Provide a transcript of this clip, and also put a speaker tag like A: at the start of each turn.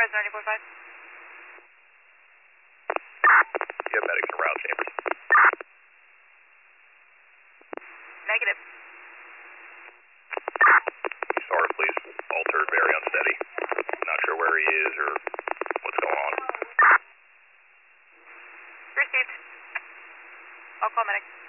A: Res 90.5.
B: You have medics around chambers.
A: Negative.
B: Sorry, please. Altered, very unsteady. Not sure where he is or what's going on.
A: Received. I'll call medic.